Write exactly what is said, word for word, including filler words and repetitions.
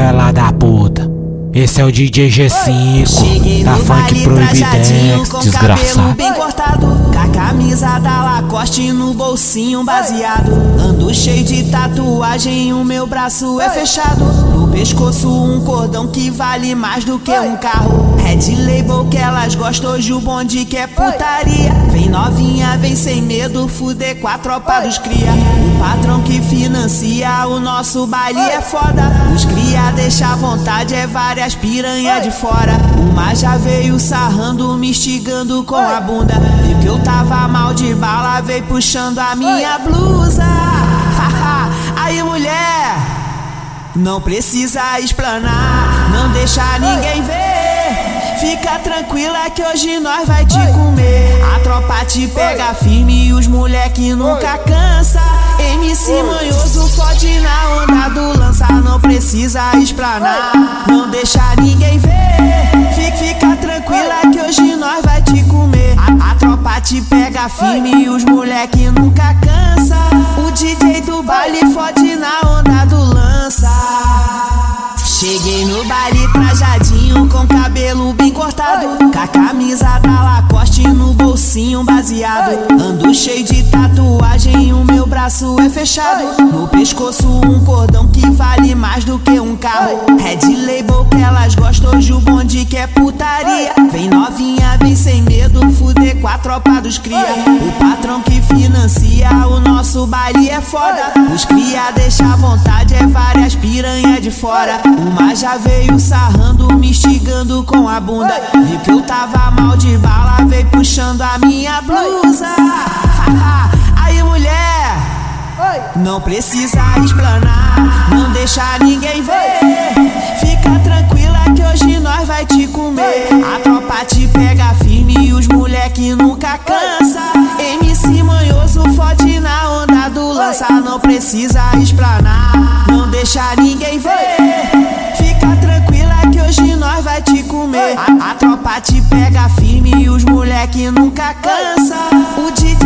favela da puta. Esse é o D J G cinco, Cheguei da no Funk Proibidex, com desgraçado. cabelo bem cortado, com a camisa da Lacoste no bolsinho baseado. Ando cheio de tatuagem, o meu braço é fechado. No pescoço um cordão que vale mais do que um carro. Red Label que elas gostam, hoje o bonde que é putaria. Vem novinha, vem sem medo, fuder com a tropa dos cria. O patrão que financia o nosso baile é foda. Os cria deixa à vontade, é várias piranha de fora. Uma já veio sarrando, me instigando com a bunda. Viu que eu tava mal de bala, veio puxando a minha blusa. Aí mulher, não precisa explanar, não deixa ninguém ver. Fica tranquila que hoje nós vai te comer. A tropa te pega firme e os moleque nunca cansa. M C manhoso fode na onda do lança. Não precisa explanar, não deixa ninguém ver. Fica, fica tranquila que hoje nós vai te comer. A, a tropa te pega firme e os moleque nunca cansa. O D J do baile fode na onda do lança. Cheguei no baile trajadinho, com cabelo bem cortado, com a camisa da Lacoste no bolsinho baseado. Ando cheio de tatuagem, o meu braço é fechado. No pescoço um cordão que vale mais do que um carro. Red Label que elas gostam, hoje o bonde que é putaria. Vem novinha, vem sem medo, fuder com a tropa dos cria. O patrão que financia o nosso baile é foda. Os cria deixa à vontade, é várias piranha de fora. Uma já veio sarrando, me instigando com a bunda. Viu que eu tava mal de bala, veio puxando a minha blusa. Aí mulher, não precisa explanar, não deixa ninguém ver. Fica tranquila que hoje nós vai te comer. A tropa te pega firme e os moleque nunca cansa. M C manhoso fode na onda do lança. Não precisa explanar, não deixa ninguém ver. Fica tranquila que hoje nós vai te comer. A, a tropa te pega firme e os moleque nunca cansa. O D